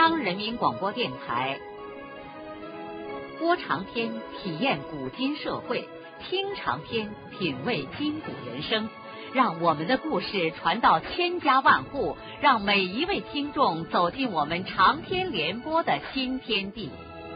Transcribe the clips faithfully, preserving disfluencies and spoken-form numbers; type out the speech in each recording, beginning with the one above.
央人民广播电台。播长篇，体验古今社会；听长篇，品味今古人生。让我们的故事传到千家万户，让每一位听众走进我们长篇联播的新天地。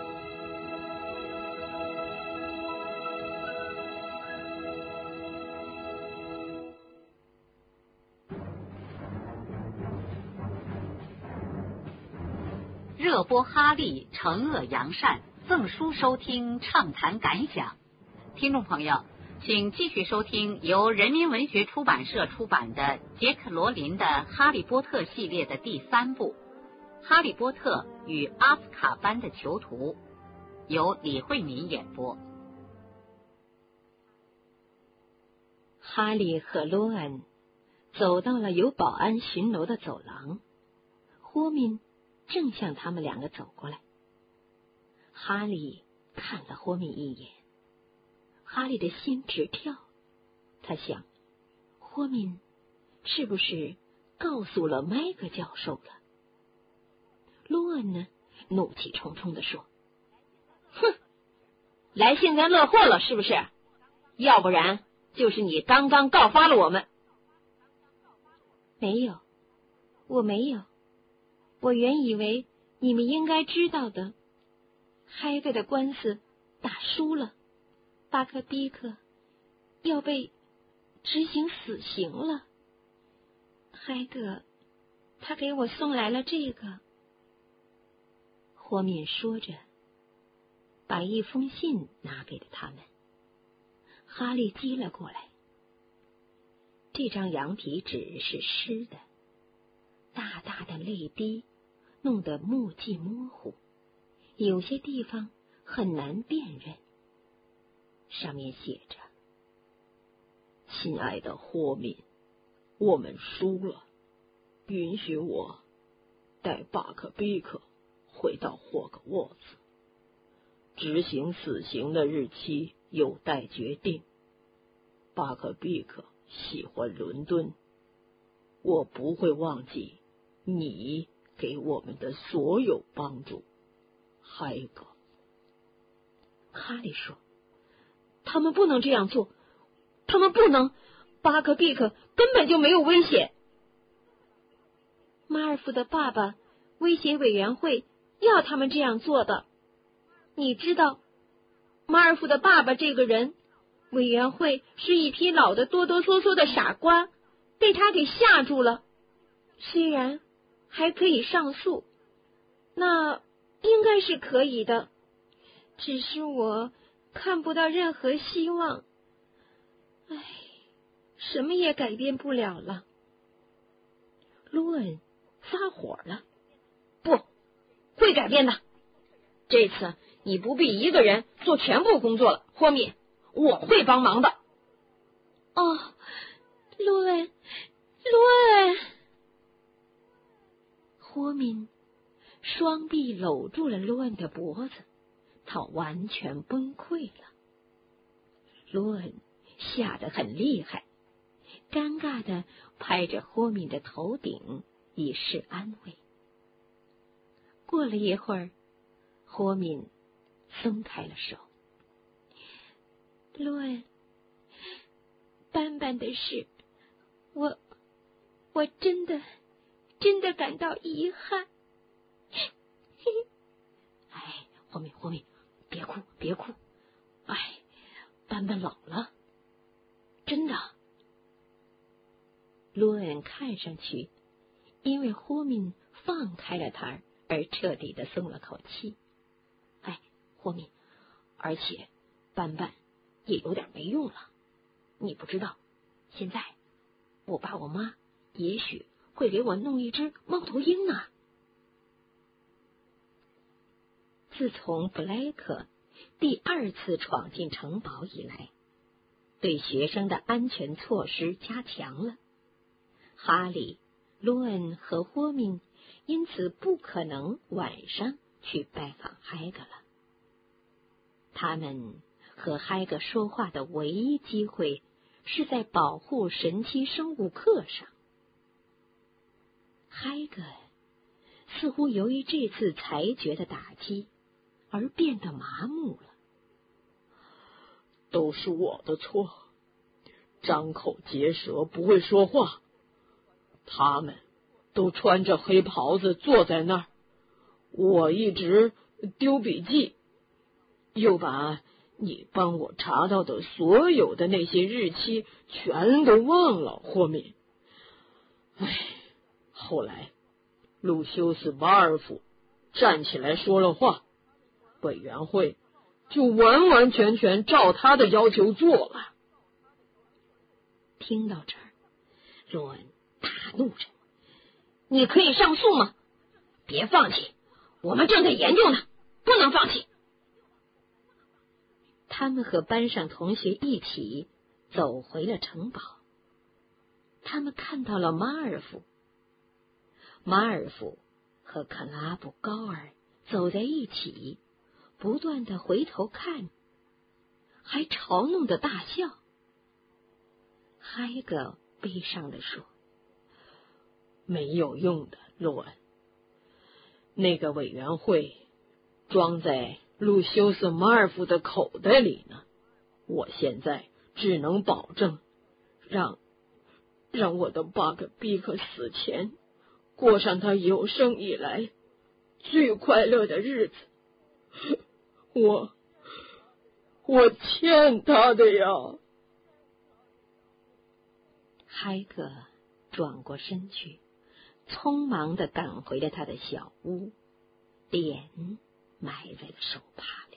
热播哈利，惩恶扬善，赠书收听，畅谈感想。听众朋友，请继续收听由人民文学出版社出版的杰克·罗琳的《哈利波特》系列的第三部《哈利波特与阿斯卡班的囚徒》，由李慧敏演播。 哈利和罗恩走到了有保安巡逻的走廊，霍敏正向他们两个走过来。哈利看了霍敏一眼，哈利的心直跳。他想，霍敏是不是告诉了麦克教授了？罗恩呢，怒气冲冲地说：哼，来幸灾乐祸了是不是？要不然就是你刚刚告发了我们。没有，我没有。我原以为你们应该知道的，海格的官司打输了，巴克比克要被执行死刑了。海格他给我送来了这个。霍敏说着，把一封信拿给了他们。哈利接了过来，这张羊皮纸是湿的，大大的泪滴弄得目迹模糊，有些地方很难辨认。上面写着：亲爱的霍敏，我们输了，允许我带巴克比克回到霍格沃兹，执行死刑的日期有待决定。巴克比克喜欢伦敦，我不会忘记你给我们的所有帮助，海格。哈利说：他们不能这样做，他们不能，巴克比克根本就没有危险。马尔福的爸爸威胁委员会要他们这样做的。你知道，马尔福的爸爸这个人，委员会是一批老的哆哆嗦嗦的傻瓜，被他给吓住了。虽然还可以上诉，那应该是可以的，只是我看不到任何希望。唉，什么也改变不了了。罗恩发火了：不会改变的，这次你不必一个人做全部工作了，霍敏，我会帮忙的。哦，罗恩，罗恩。霍敏双臂搂住了罗恩的脖子，他完全崩溃了。罗恩吓得很厉害，尴尬的拍着霍敏的头顶以示安慰。过了一会儿，霍敏松开了手。罗恩，斑斑的事，我我真的真的感到遗憾。哎，霍敏，霍敏，别哭，别哭。哎，斑斑老了，真的。罗恩看上去因为霍敏放开了他而彻底的松了口气。哎，霍敏，而且斑斑也有点没用了。你不知道，现在我爸我妈也许会给我弄一只猫头鹰呢。自从布莱克第二次闯进城堡以来，对学生的安全措施加强了。哈利、罗恩和霍敏因此不可能晚上去拜访海格了。他们和海格说话的唯一机会是在保护神奇生物课上。海格似乎由于这次裁决的打击而变得麻木了。 都是我的错，张口结舌不会说话。他们都穿着黑袍子坐在那儿，我一直丢笔记，又把你帮我查到的所有的那些日期全都忘了，霍敏。唉，后来路修斯·马尔夫站起来说了话，委员会就完完全全照他的要求做了。 听到这儿，罗恩大怒着：“你可以上诉吗？别放弃，我们正在研究呢，不能放弃。”他们和班上同学一起走回了城堡。他们看到了马尔夫，马尔夫和克拉布高尔走在一起，不断的回头看，还嘲弄的大笑。海格悲伤的说：“ 没有用的，洛恩。那个委员会装在路修斯·马尔夫的口袋里呢。我现在只能保证，让让我的巴克比克死前过上他有生以来最快乐的日子。我我欠他的呀。” 海格转过身去，匆忙地赶回了他的小屋，脸埋在了手帕里。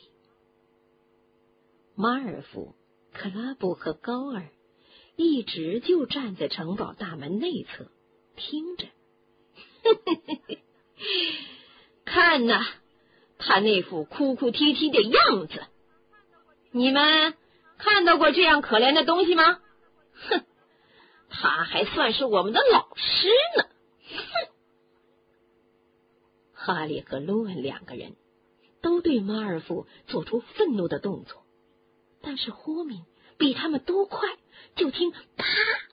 马尔夫、克拉布和高尔一直就站在城堡大门内侧听着。看呐，他那副哭哭啼啼的样子，你们看到过这样可怜的东西吗？哼，他还算是我们的老师呢。哼！哈利和罗恩两个人都对马尔夫做出愤怒的动作，但是霍敏比他们都快，就听啪，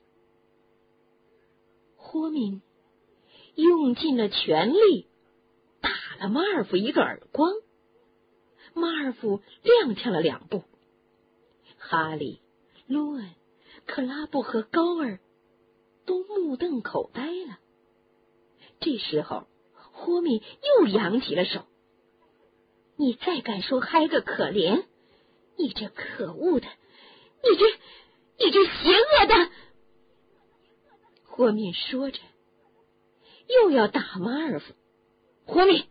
霍敏用尽了全力打了马尔夫一个耳光，马尔夫踉跄了两步。哈利、罗恩、克拉布和高尔都目瞪口呆了。这时候霍敏又扬起了手：“你再敢说海格可怜，你这可恶的，你这你这邪恶的！”霍敏说着又要打马尔夫。霍敏！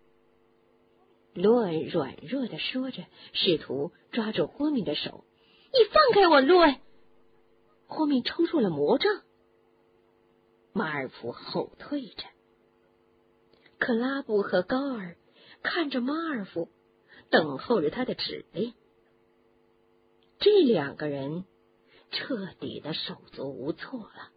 罗恩软弱的说着，试图抓住霍敏的手。“你放开我，罗恩！”霍敏抽出了魔杖。马尔夫后退着。克拉布和高尔看着马尔夫，等候着他的指令。这两个人彻底的手足无措了。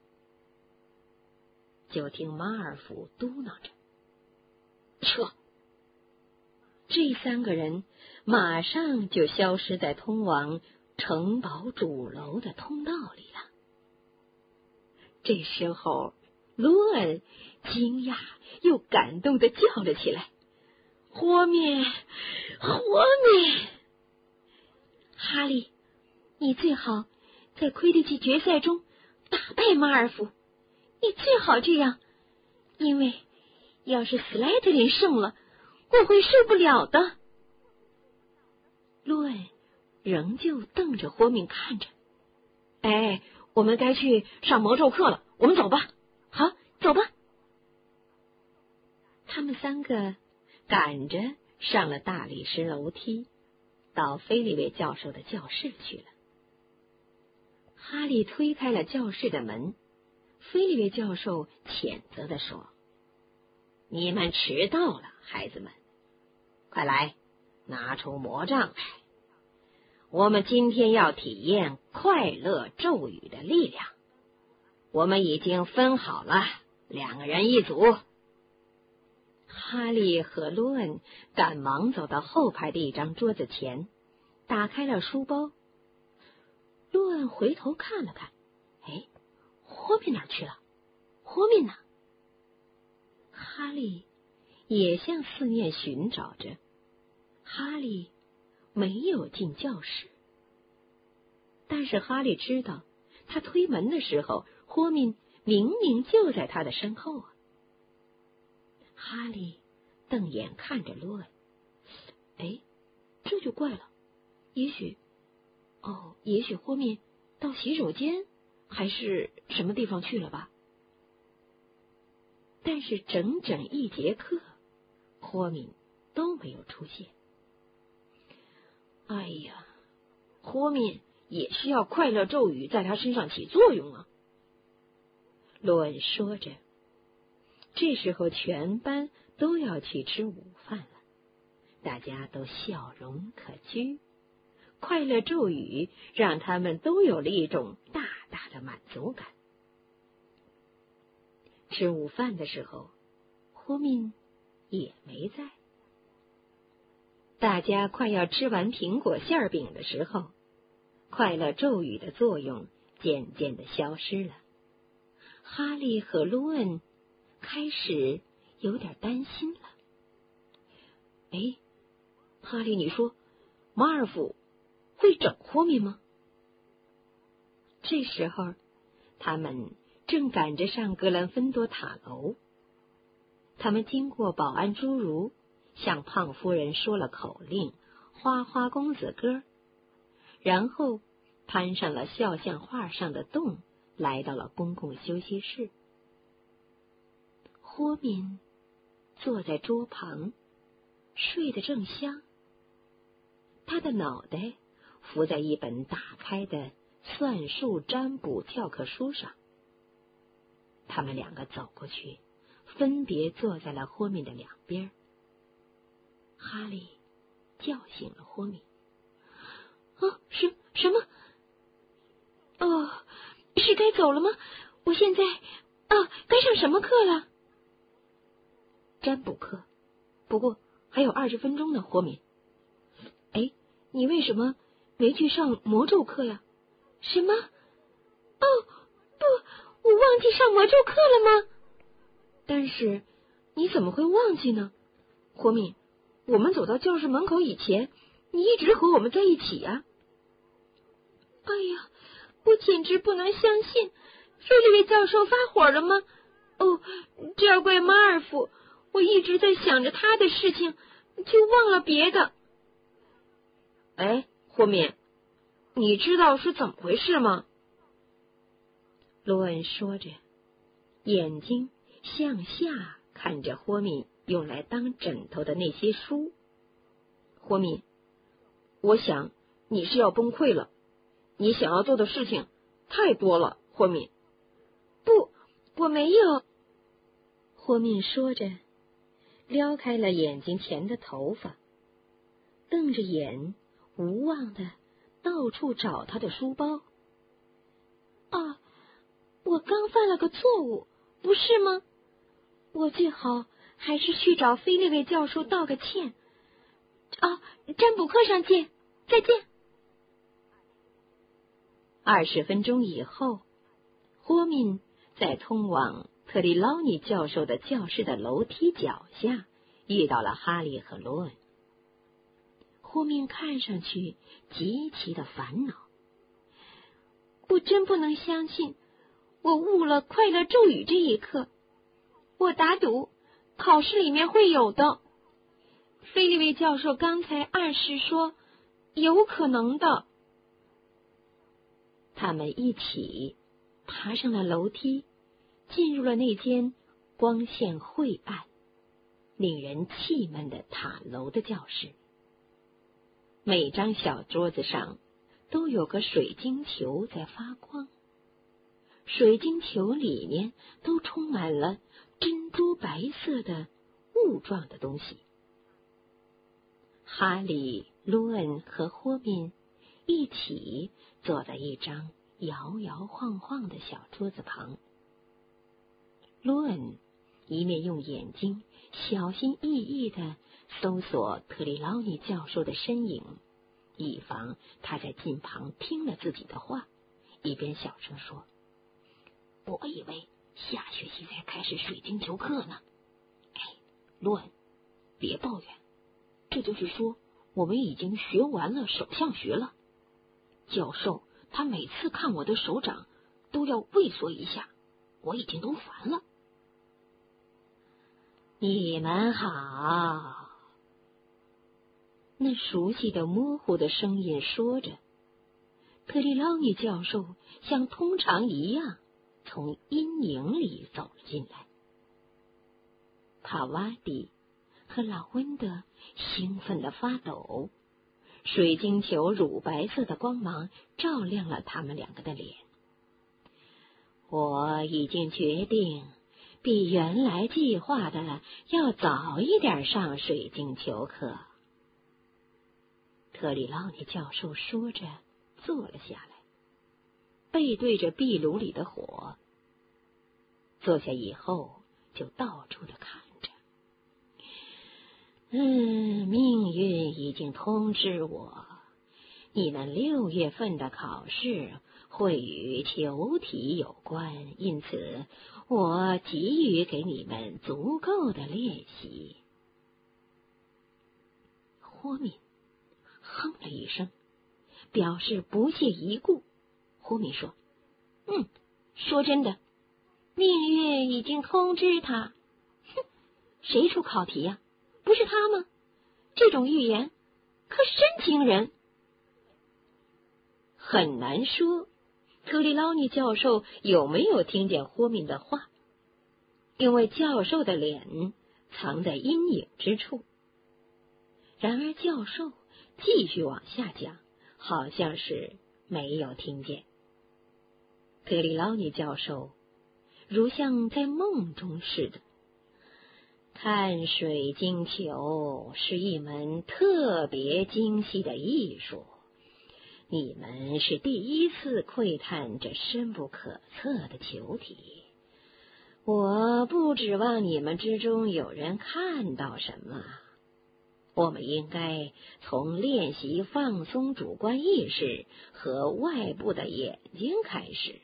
就听马尔夫嘟囔着：“撤！”这三个人马上就消失在通往城堡主楼的通道里了。这时候，罗恩惊讶又感动的叫了起来：“霍敏，霍敏！哈利，你最好在魁地奇决赛中打败马尔夫，你最好这样，因为要是斯莱特林胜了，我会受不了的。”罗恩仍旧瞪着霍敏看着。“哎，我们该去上魔咒课了，我们走吧。”“好，走吧。”他们三个赶着上了大理石楼梯，到菲利维教授的教室去了。哈利推开了教室的门，菲利维教授谴责地说：“你们迟到了，孩子们，快来，拿出魔杖来。我们今天要体验快乐咒语的力量。我们已经分好了，两个人一组。”哈利和罗恩赶忙走到后排的一张桌子前，打开了书包。罗恩回头看了看，哎，霍敏哪儿去了？霍敏呢？哈利也向四面寻找着。哈利没有进教室，但是哈利知道，他推门的时候，霍敏明明就在他的身后啊。哈利瞪眼看着罗恩，哎，这就怪了，也许，哦，也许霍敏到洗手间还是什么地方去了吧？但是整整一节课，霍敏都没有出现。哎呀，霍敏也需要快乐咒语在他身上起作用啊！罗恩说着。这时候全班都要去吃午饭了，大家都笑容可掬，快乐咒语让他们都有了一种大大的满足感。吃午饭的时候，霍敏也没在。大家快要吃完苹果馅饼的时候，快乐咒语的作用渐渐的消失了。哈利和罗恩开始有点担心了。哎，哈利，你说马尔福会整霍敏吗？这时候，他们正赶着上格兰芬多塔楼。他们经过保安侏儒，向胖夫人说了口令花花公子歌，然后攀上了肖像画上的洞，来到了公共休息室。霍敏坐在桌旁，睡得正香，他的脑袋伏在一本打开的算术占卜教科书上。他们两个走过去，分别坐在了霍敏的两边。哈利叫醒了霍敏。啊，什什么？哦，是该走了吗？我现在啊，该上什么课了？占卜课，不过还有二十分钟呢，霍敏。哎，你为什么没去上魔咒课呀？什么？哦，不，我忘记上魔咒课了吗？但是你怎么会忘记呢？霍敏，我们走到教室门口以前，你一直和我们在一起呀。哎呀，我简直不能相信，菲利维教授发火了吗？哦，这要怪马尔福，我一直在想着他的事情，就忘了别的。哎，霍敏，你知道是怎么回事吗？罗恩说着，眼睛向下看着霍敏用来当枕头的那些书。霍敏，我想你是要崩溃了，你想要做的事情太多了，霍敏。不，我没有。霍敏说着，撩开了眼睛前的头发，瞪着眼，无望的到处找他的书包。啊，我刚犯了个错误，不是吗？我最好还是去找菲利维教授道个歉。啊，占卜课上见，再见。二十分钟以后，霍敏在通往特里劳尼教授的教室的楼梯脚下遇到了哈利和罗恩。霍敏看上去极其的烦恼。我真不能相信，我误了快乐咒语这一课。我打赌，考试里面会有的。菲利维教授刚才暗示说，有可能的。他们一起爬上了楼梯，进入了那间光线晦暗、令人气闷的塔楼的教室。每张小桌子上都有个水晶球在发光，水晶球里面都充满了珍珠白色的雾状的东西。哈利、罗恩和霍敏一起坐在一张摇摇晃晃的小桌子旁。罗恩一面用眼睛小心翼翼地搜索特里劳尼教授的身影，以防他在近旁听了自己的话，一边小声说：“我以为下学期才开始水晶球课呢。哎，罗恩， 别抱怨，这就是说我们已经学完了手相学了。教授他每次看我的手掌都要畏缩一下，我已经都烦了。你们好，那熟悉的模糊的声音说着，特里劳尼教授像通常一样从阴影里走了进来。帕瓦蒂和老温德兴奋地发抖，水晶球乳白色的光芒照亮了他们两个的脸。我已经决定比原来计划的要早一点上水晶球课。特里劳尼教授说着坐了下来，背对着壁炉里的火。坐下以后就到处的看着。嗯，命运已经通知我，你们六月份的考试会与球体有关，因此我急于给你们足够的练习。霍敏哼了一声，表示不屑一顾。霍敏说：“嗯，说真的，命运已经通知他。哼，谁出考题呀？不是他吗？这种预言可真惊人。”很难说特里劳尼教授有没有听见霍敏的话，因为教授的脸藏在阴影之处。然而教授继续往下讲，好像是没有听见。特里劳尼教授如像在梦中似的。看水晶球是一门特别精细的艺术，你们是第一次窥探这深不可测的球体。我不指望你们之中有人看到什么，我们应该从练习放松主观意识和外部的眼睛开始。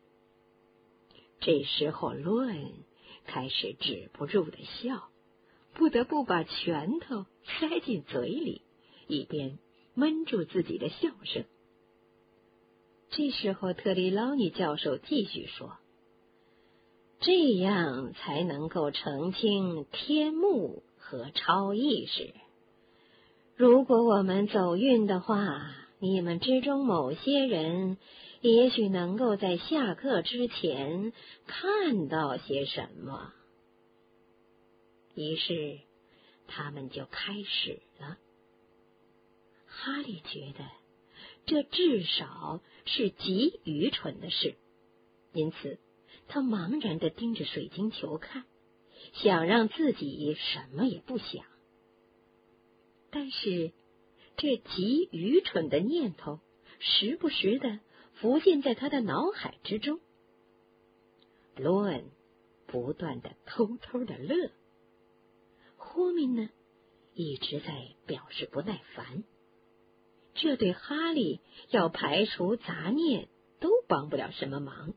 这时候论开始止不住的笑，不得不把拳头塞进嘴里，以便闷住自己的笑声。这时候特里劳尼教授继续说：“这样才能够澄清天幕和超意识。如果我们走运的话，你们之中某些人也许能够在下课之前看到些什么。”于是他们就开始了。哈利觉得这至少是极愚蠢的事，因此他茫然地盯着水晶球看，想让自己什么也不想。但是这极愚蠢的念头时不时地浮现在他的脑海之中。罗恩不断地偷偷地乐，霍敏呢一直在表示不耐烦，这对哈利要排除杂念都帮不了什么忙。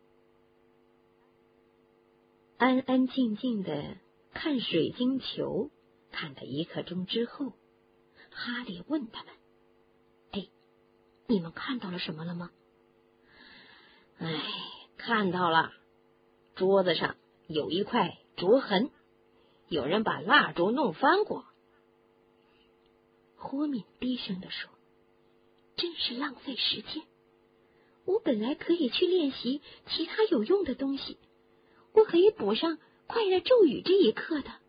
安安静静的看水晶球，看了一刻钟之后，哈利问他们：“哎，你们看到了什么了吗？”“哎，看到了，桌子上有一块灼痕，有人把蜡烛弄翻过。”霍敏低声地说：“真是浪费时间，我本来可以去练习其他有用的东西，我可以补上快乐咒语这一课的。”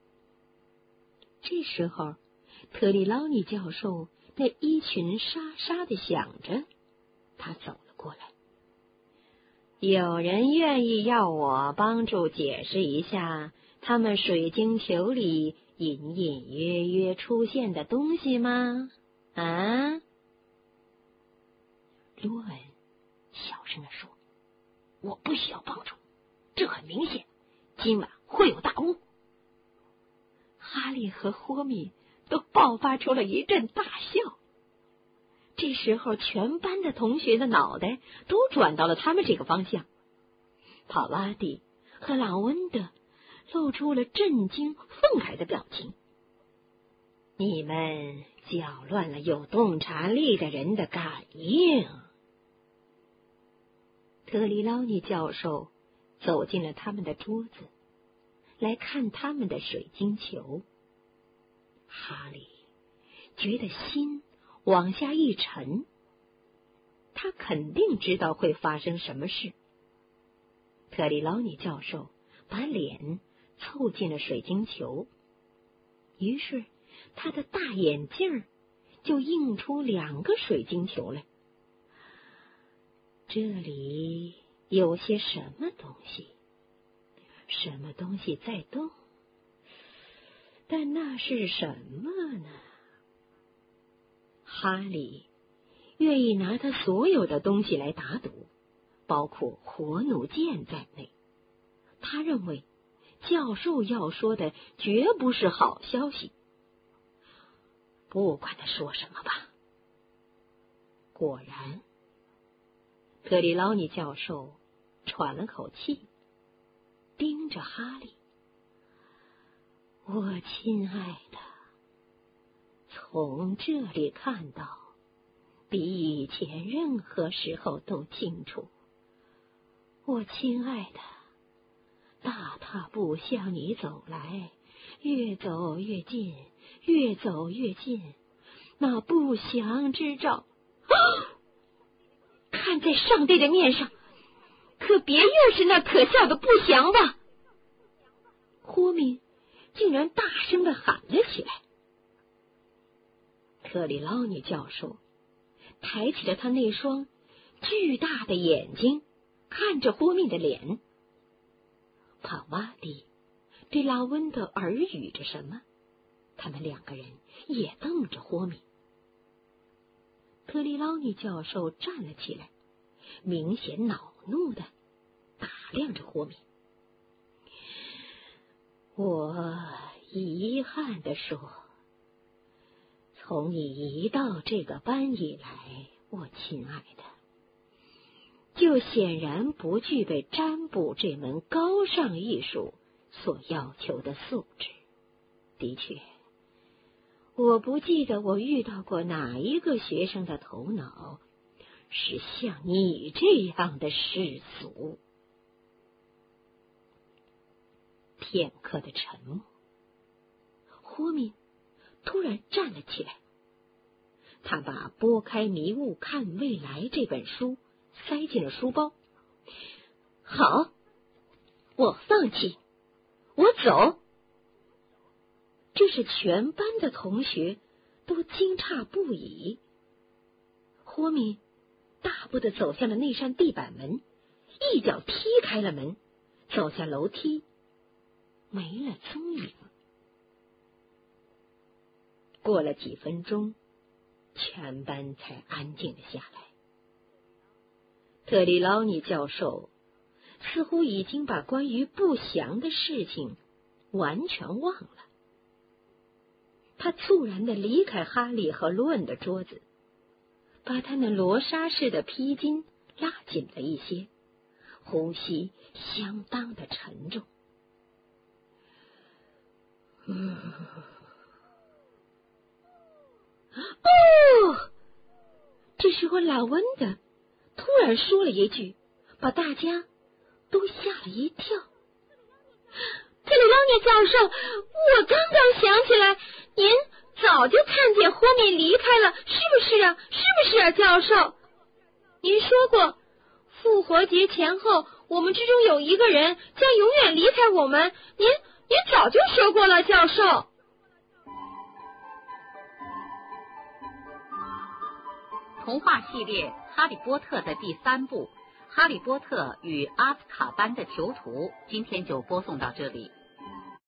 这时候特里劳尼教授那衣裙沙沙地响着，他走了过来。“有人愿意要我帮助解释一下他们水晶球里隐隐约约出现的东西吗？啊？”罗恩小声地说：“我不需要帮助，这很明显，今晚会有大雾。”哈利和霍米都爆发出了一阵大笑。这时候全班的同学的脑袋都转到了他们这个方向。帕瓦蒂和朗温德露出了震惊愤慨的表情， 你们搅乱了有洞察力的人的感应。特里劳尼教授走进了他们的桌子，来看他们的水晶球。哈利觉得心往下一沉，他肯定知道会发生什么事。特里劳尼教授把脸凑近了水晶球，于是他的大眼镜就映出两个水晶球来。这里有些什么东西？什么东西在动？但那是什么呢？哈利愿意拿他所有的东西来打赌，包括火弩箭在内。他认为教授要说的绝不是好消息。不管他说什么吧。果然，特里劳尼教授喘了口气，盯着哈利。我亲爱的，从这里看到，比以前任何时候都清楚。我亲爱的，大踏步向你走来，越走越近，越走越近。那不祥之兆，啊，看在上帝的面上，可别又是那可笑的不祥吧！霍敏竟然大声地喊了起来。特里劳尼教授抬起了他那双巨大的眼睛，看着霍敏的脸。帕瓦蒂对拉温德耳语着什么，他们两个人也瞪着霍敏。特里劳尼教授站了起来，明显恼怒地打量着霍敏。我遗憾地说，从你一到这个班以来，我亲爱的，就显然不具备占卜这门高尚艺术所要求的素质。的确，我不记得我遇到过哪一个学生的头脑是像你这样的世俗。片刻的沉默，霍敏突然站了起来，他把《拨开迷雾看未来》这本书塞进了书包。好，我放弃，我走。这是全班的同学都惊诧不已。霍敏大步地走向了那扇地板门，一脚踢开了门，走下楼梯，没了踪影。过了几分钟，全班才安静了下来。特里劳尼教授似乎已经把关于不祥的事情完全忘了。他猝然地离开哈利和罗恩的桌子，把他那罗纱式的披巾拉紧了一些，呼吸相当的沉重。嗯，哦！这时候，拉温德突然说了一句，把大家都吓了一跳。特里劳尼教授，我刚刚想起来，您早就看见霍敏离开了，是不是啊？是不是啊，教授？您说过，复活节前后，我们之中有一个人将永远离开我们。您您早就说过了，教授。 童话系列《哈利波特》的第三部《哈利波特与阿兹卡班的囚徒》，今天就播送到这里。